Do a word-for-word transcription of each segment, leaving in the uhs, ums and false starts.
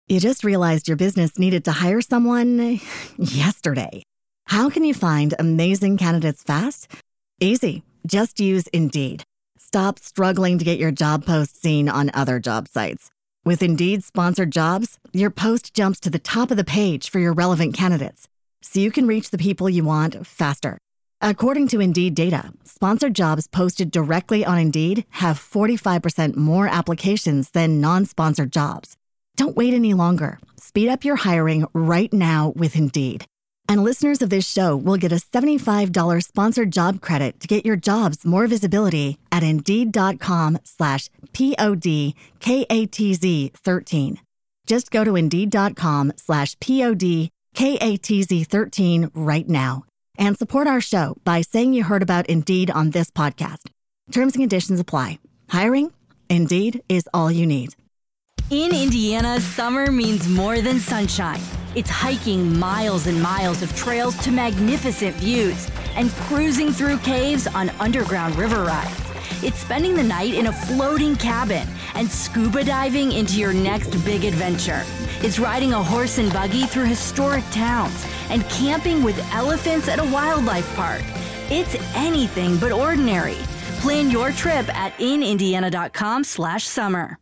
You just realized your business needed to hire someone yesterday. How can you find amazing candidates fast? Easy. Just use Indeed. Stop struggling to get your job post seen on other job sites. With Indeed sponsored jobs, your post jumps to the top of the page for your relevant candidates, so you can reach the people you want faster. According to Indeed data, sponsored jobs posted directly on Indeed have forty-five percent more applications than non-sponsored jobs. Don't wait any longer. Speed up your hiring right now with Indeed. And listeners of this show will get a seventy-five dollars sponsored job credit to get your jobs more visibility at Indeed.com slash P-O-D-K-A-T-Z 13. Just go to Indeed.com slash P-O-D-K-A-T-Z 13 right now and support our show by saying you heard about Indeed on this podcast. Terms and conditions apply. Hiring? Indeed is all you need. In Indiana, summer means more than sunshine. It's hiking miles and miles of trails to magnificent views and cruising through caves on underground river rides. It's spending the night in a floating cabin and scuba diving into your next big adventure. It's riding a horse and buggy through historic towns and camping with elephants at a wildlife park. It's anything but ordinary. Plan your trip at inindiana.com slash summer.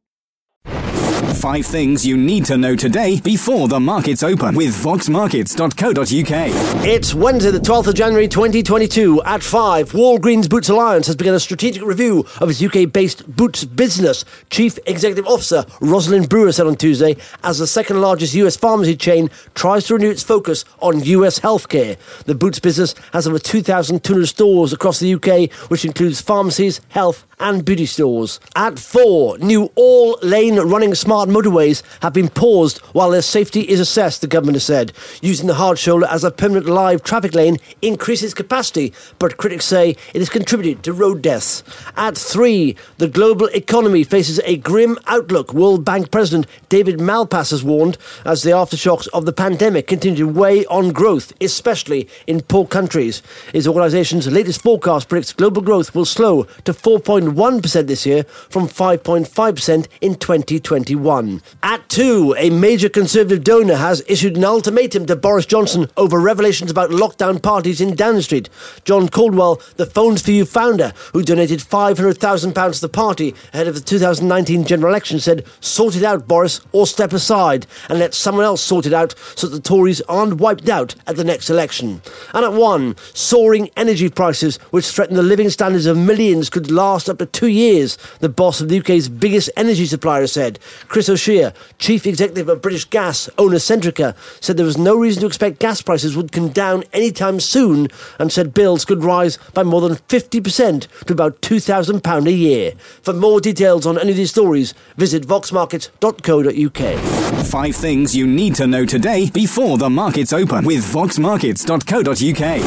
Five things you need to know today before the markets open with vox markets dot co dot uk. It's Wednesday, the twelfth of January twenty twenty-two. At five, Walgreens Boots Alliance has begun a strategic review of its U K-based Boots business. Chief Executive Officer Rosalind Brewer said on Tuesday, as the second largest U S pharmacy chain tries to renew its focus on U S healthcare. The Boots business has over two thousand two hundred stores across the U K, which includes pharmacies, health and beauty stores. At four, new all-lane running smart motorways have been paused while their safety is assessed, the government has said. Using the hard shoulder as a permanent live traffic lane increases capacity, but critics say it has contributed to road deaths. At three, the global economy faces a grim outlook, World Bank President David Malpass has warned, as the aftershocks of the pandemic continue to weigh on growth, especially in poor countries. His organisation's latest forecast predicts global growth will slow to four point one percent this year from five point five percent in twenty twenty-one. At two, a major Conservative donor has issued an ultimatum to Boris Johnson over revelations about lockdown parties in Downing Street. John Caldwell, the Phones for You founder, who donated five hundred thousand pounds to the party ahead of the two thousand nineteen general election, said, "Sort it out, Boris, or step aside and let someone else sort it out so that the Tories aren't wiped out at the next election." And at one, soaring energy prices, which threaten the living standards of millions, could last up to two years, the boss of the U K's biggest energy supplier said. Chris O'Shea, chief executive of British Gas owner Centrica, said there was no reason to expect gas prices would come down anytime soon, and said bills could rise by more than fifty percent to about two thousand pounds a year. For more details on any of these stories, visit vox markets dot co dot uk. Five things you need to know today before the markets open with vox markets dot co dot uk.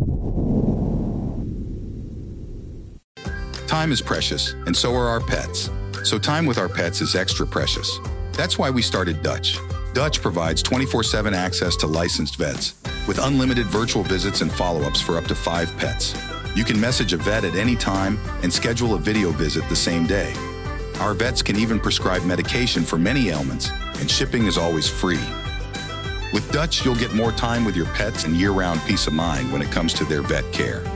Time is precious, and so are our pets. So time with our pets is extra precious. That's why we started Dutch. Dutch provides twenty-four seven access to licensed vets with unlimited virtual visits and follow-ups for up to five pets. You can message a vet at any time and schedule a video visit the same day. Our vets can even prescribe medication for many ailments, and shipping is always free. With Dutch, you'll get more time with your pets and year-round peace of mind when it comes to their vet care.